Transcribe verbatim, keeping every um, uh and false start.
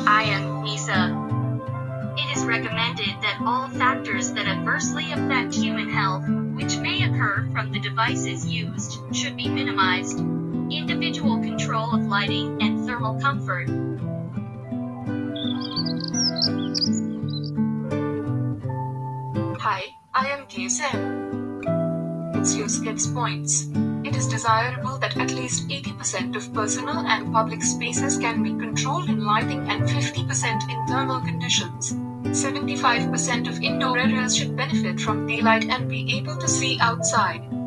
I am Lisa. It is recommended that all factors that adversely affect human health, which may occur from the devices used, should be minimized. Individual control of lighting and thermal comfort. Hi, I am K S M. Let's use Gibbs points. It is desirable that at least eighty percent of personal and public spaces can be controlled in lighting and fifty percent in thermal conditions. seventy-five percent of indoor areas should benefit from daylight and be able to see outside.